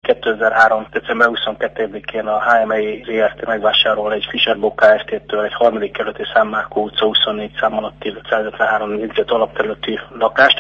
2003. december 22-én a HMI ZRT megvásárol egy Fischer Bock Kft-től egy 3. kerületi Szentmárkó utca 24 szám alatti 553 négyzet alapterületi lakást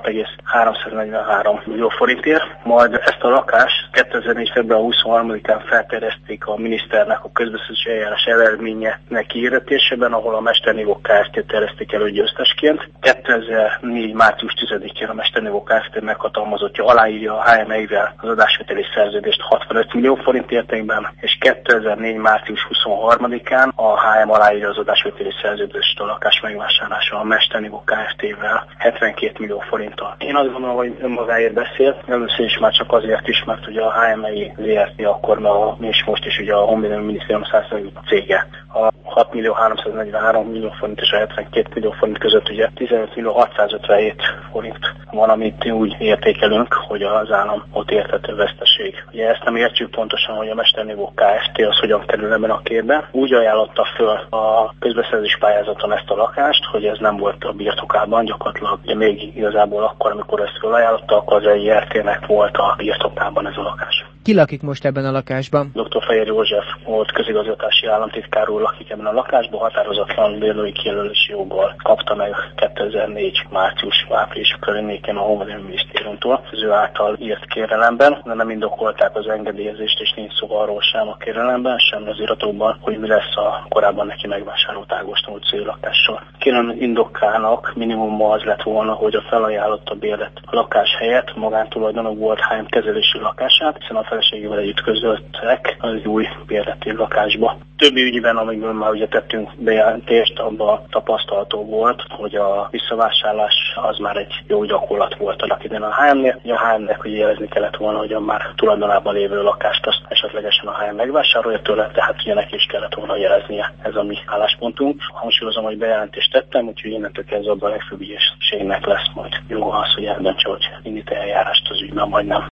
56,343 millió forintért. Majd ezt a lakást 2004. február 23-án felterjeszték a miniszternek a közbeszerzési eljárás eredményének kihirdetésében, ahol a Mesternivó Kft. Terjeszték elő győztesként. 2004. március 10-én a Mesternivó Kft. Meghatalmazottja aláírja a HMI-vel az adásvételi szerződést 65 millió forint értékben, és 2004. március 23-án a HM aláírja az adásvételi szerződést a lakás megvásárlása a Mesternivó Kft-vel 72 millió forinttal. Én azt gondolom, hogy önmagáért beszél, először is már csak azért is, mert ugye a HMI ZRT akkor és most is ugye a Honvédelmi Minisztérium 100% cége. A 6 millió 343 millió forint és a 72 millió forint között ugye 15 millió 657 forint van, amit úgy értékelünk, hogy az állam ott érthető veszteség. Ugye ezt nem értjük pontosan, hogy a Mesternivó Kft. Az hogyan kerül ebben a képbe. Úgy ajánlotta föl a közbeszerzés pályázaton ezt a lakást, hogy ez nem volt a birtokában, gyakorlatilag ugye még igazából akkor, amikor ezt felajánlotta, akkor az EIRT-nek volt a birtokában ez a lakás. Ki lakik most ebben a lakásban? Dr. Fehér József volt közigazgatási államtitkár úr, lakik ebben a lakásban, határozatlan bérlői kijelölési joggal kapta meg 2004. március-április környékén a Honvédelmi Minisztériumtól az ő által írt kérelemben, de nem indokolták az engedélyezést, és nincs szó arról sem a kérelemben, sem az iratokban, hogy mi lesz a korábban neki megvásárolt Ágoston utcai lakással. Kérem indokának minimum az lett volna, hogy a felajánlotta bérlet a lakás helyett magántulajdonú volt HM kezelési lakását, hiszen a feleségével együtt közöltek az új bérleti lakásba. Többi ügyben, amikből már ugye tettünk bejelentést, abban tapasztalható volt, hogy a visszavásárlás az már egy jó gyakorlat volt annak idején a HM-nél. A HM-nek ugye jelezni kellett volna, hogy a már tulajdonában lévő lakást azt esetlegesen a HM megvásárolja tőle, tehát ugye neki is kellett volna jeleznie, ez a mi álláspontunk. Hangsúlyozom, hogy bejelentést tettem, úgyhogy innentől kezdve abban a legfőbb ügyészségnek lesz majd joga az, hogy eldöntse, hogy indít eljárást az ügyben, vagy nem.